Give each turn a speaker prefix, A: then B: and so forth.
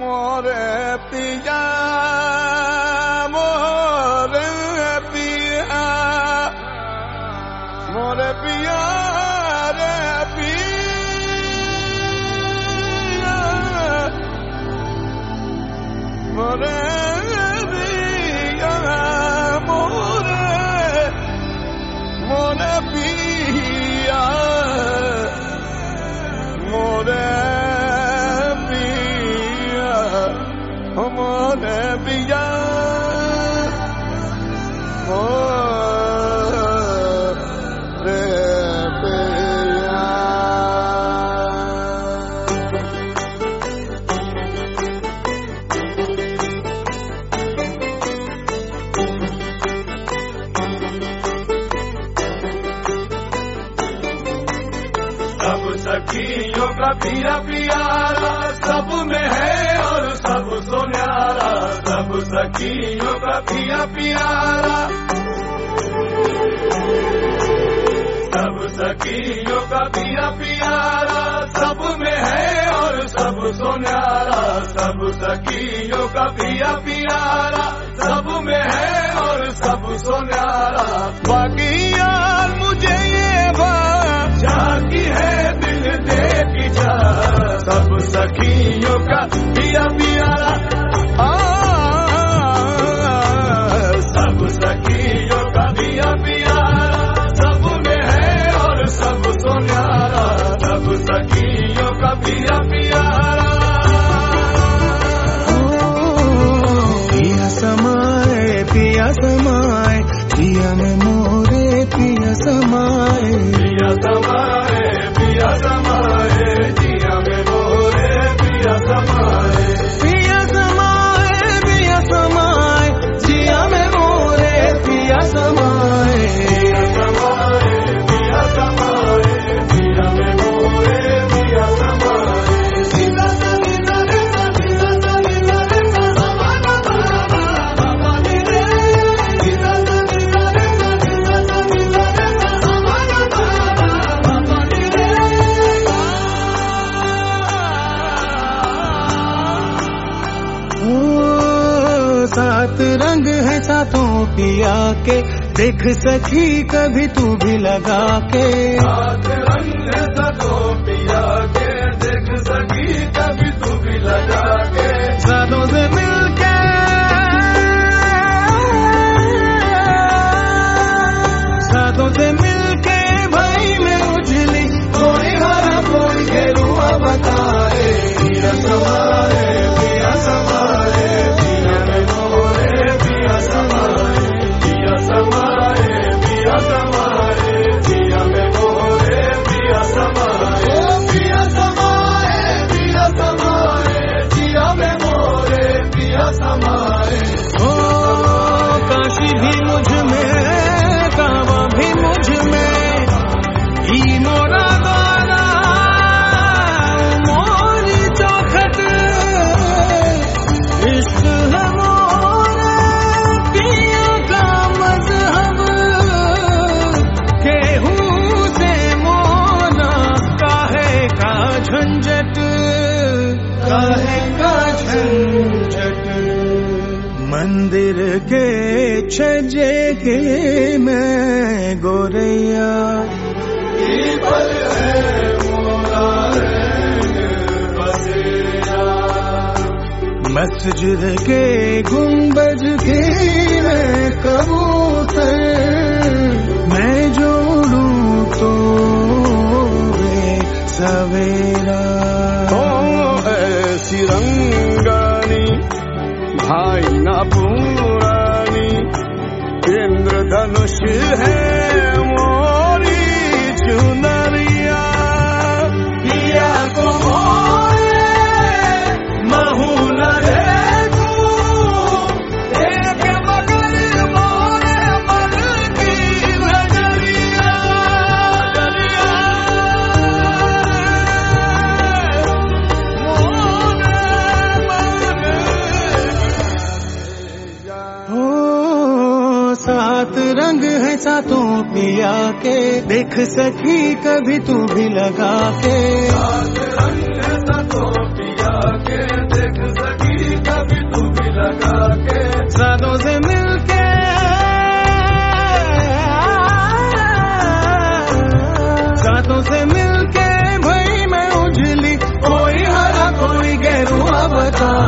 A: मोरे पिया मोरे पिया मोरे पिया रे पिया मोरे पिया मोरे मोरे पिया मोरे मोरे पिया मोरे पिया। सब सखियों का पिया पियारा सब में है और सब सो न्यारा, सब सखियों का पिया पियारा, सब सखियों का पिया पियारा सब में है और सब सो न्यारा, सब सखियों का पिया पियारा सब में है और सब सो न्यारा। बाकी यार मुझे ये बात जाती है दिल दे की जा, सब सखियों का पिया पियारा सब सखियों का पिया पियारा सब में है और सब सो न्यारा, सब सखियों का पिया पियारा।
B: पिया समाए पिया समाए पिया में मोरे पिया समाए,
A: पिया समाए पिया समाए जिया में मोरे पिया समाए,
B: पिया समाए पिया समाए जिया में मोरे पिया समाए,
A: पिया समाए पिया समाए जिया में मोरे पिया समाए।
B: सात रंग है सातों पिया के देख सखी कभी तू भी लगा के,
A: सात रंग है सातों पिया के देख सखी कभी तू भी लगा के,
B: सातों से मिलके सातों से मिलके भाई में उजली कोई हरा कोई घेरुआ बताए,
A: पिया समाए पिया समाए जिया में मोरे पिया समाए, पिया समाए पिया समाए जिया में मोरे पिया समाए, पिया समाए पिया समाए जिया में मोरे पिया समाए।
B: ओ काशी भी मुझ में कावा भी मुझ में ही मोरा द्वारा मोरी चौखट इश्क है मोरे पिया का मजहब, केहू से मोना काहे का झंझट काहे का झंझट, मंदिर के छजे के मैं गोरैया
A: पीपल है मोरा बसेरा,
B: मस्जिद के गुंबज के मैं कबूतर मैं जोड़ूं तो वे सवेरा।
A: ओ ऐसी रंगानी भाई ना पुरानी इंद्रधनुष है मोरी चुनरिया,
B: पिया को मोरे महू न देखूं एक बगल मोरे मन की नजरिया, सात रंग है सातों पिया के देख सखी कभी तू भी लगा के,
A: सात रंग है सातों पिया के देख सखी
B: बता